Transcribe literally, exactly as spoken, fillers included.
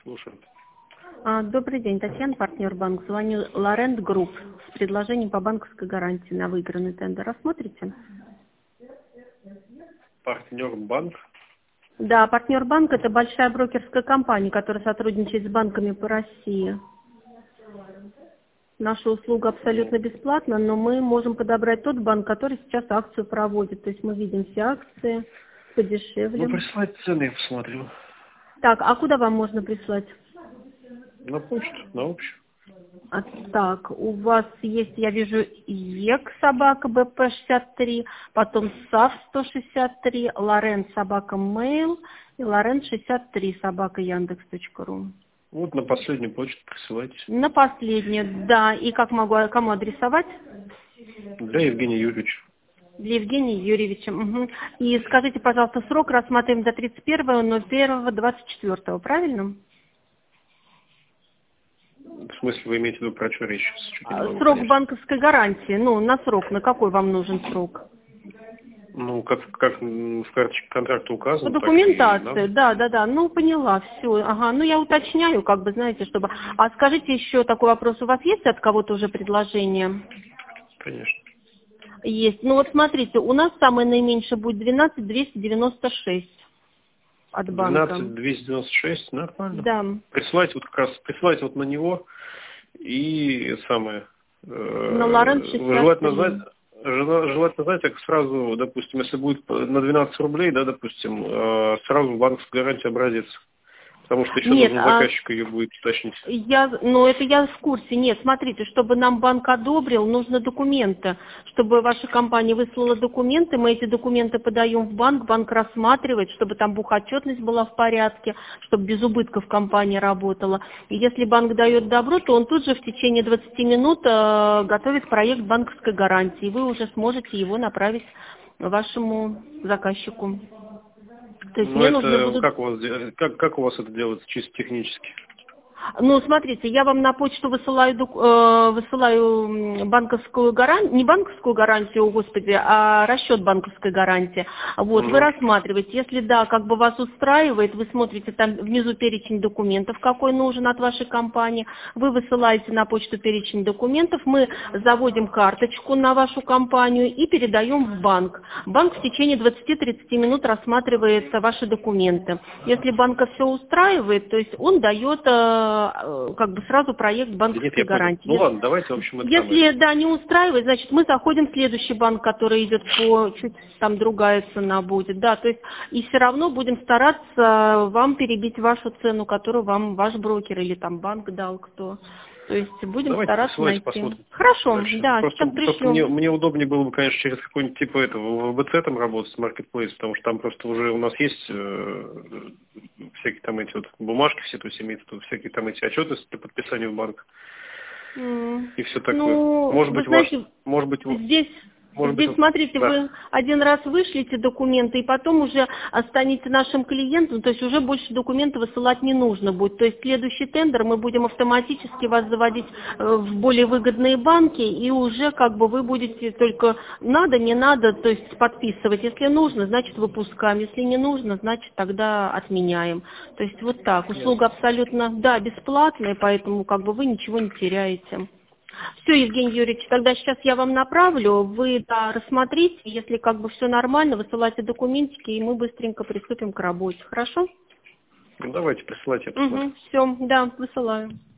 Слушаю. А, Добрый день, Татьяна, партнер банк. Звоню Лорент Групп с предложением по банковской гарантии на выигранный тендер. Рассмотрите? Партнер банк. Да, партнер банк – это большая брокерская компания, которая сотрудничает с банками по России. Наша услуга абсолютно бесплатна, но мы можем подобрать тот банк, который сейчас акцию проводит. То есть мы видим все акции подешевле. Ну, прислать цены, я посмотрю. Так, а куда вам можно прислать? На почту, на общую. А, так, у вас есть, я вижу, ЕК собака бэ пэ шестьдесят три, потом САФ сто шестьдесят три, Лорент собака Mail и Лорент шестьдесят три собака Яндекс точка ру. Вот на последнюю почту присылайте. На последнюю, да. И как могу, кому адресовать? Для Евгения Юрьевича. Для Евгения Юрьевича. Угу. И скажите, пожалуйста, срок рассматриваем до тридцать первого ноль первого двадцать четвёртого, правильно? В смысле, вы имеете в виду про что речь? Чуть не А, могу Срок понять. банковской гарантии, ну, на срок, на какой вам нужен срок? Ну, как, как в карточке контракта указано, По так и документации, надо. да, да, да. Ну, поняла, все. Ага, ну я уточняю, как бы, знаете, чтобы. А скажите еще такой вопрос: у вас есть от кого-то уже предложение? Конечно. Есть. Ну вот смотрите, у нас самое наименьшее будет двенадцать двести девяносто шесть от банка. двенадцать двести девяносто шесть, нормально. Да. Присылайте вот как раз, присылайте вот на него и самое. На Лорент Э, шестьдесят желательно три. знать, жела- желательно знать, как сразу, допустим, если будет на двенадцать рублей, да, допустим, э, сразу банковская гарантия образец. Потому что еще Нет, нужно а заказчика ее будет уточнить. я, ну это я в курсе. Нет, смотрите, чтобы нам банк одобрил, нужно документы. Чтобы ваша компания выслала документы, мы эти документы подаем в банк, банк рассматривает, чтобы там бухотчетность была в порядке, чтобы без убытков компания работала. И если банк дает добро, то он тут же в течение двадцати минут э, готовит проект банковской гарантии. И вы уже сможете его направить вашему заказчику. То есть Ну, мне нужны это будут. как у вас, де- как, как у вас это делается чисто технически? Ну, смотрите, я вам на почту высылаю, док- э, высылаю м, банковскую гарантию, не банковскую гарантию, о, господи, а расчет банковской гарантии. Вот, вы Угу. рассматриваете, если да, как бы вас устраивает, вы смотрите там внизу перечень документов, какой нужен от вашей компании, вы высылаете на почту перечень документов, мы заводим карточку на вашу компанию и передаем в банк. Банк в течение двадцати-тридцати минут рассматривает ваши документы. Если банка все устраивает, то есть он дает э, как бы сразу проект Да нет, банковской я понял. гарантии. Ну Если, ладно, давайте, в общем, это если самое. да, не устраивает, значит мы заходим в следующий банк, который идет по чуть там другая цена будет, да, то есть и все равно будем стараться вам перебить вашу цену, которую вам ваш брокер или там банк дал, кто. То есть будем Давайте стараться присылайте, найти. посмотрим. Хорошо, Дальше. да, Просто, сейчас просто мне, пришлю. мне удобнее было бы, конечно, через какой-нибудь типа этого вэ бэ цэ там работать, Marketplace, потому что там просто уже у нас есть э, всякие там эти вот бумажки, все, то есть имеется тут всякие там эти отчеты для подписания в банк М, и все такое. Ну, Может вы быть, ваш, знаете, может быть, в- здесь, может быть, здесь, в- смотрите, да. вы один раз вышлите документы, и потом уже станете нашим клиентом, то есть уже больше документов высылать не нужно будет. То есть следующий тендер мы будем автоматически вас заводить э, в более выгодные банки, и уже как бы вы будете только надо, не надо, то есть подписывать. Если нужно, значит выпускаем, если не нужно, значит тогда отменяем. То есть вот так. Услуга Ясно. абсолютно, да, бесплатная, поэтому как бы вы ничего не теряете. Все, Евгений Юрьевич, тогда сейчас я вам направлю, вы да, рассмотрите, если как бы все нормально, высылайте документики, и мы быстренько приступим к работе. Хорошо? Ну, давайте присылайте, я посмотрю. Угу, все, да, высылаю.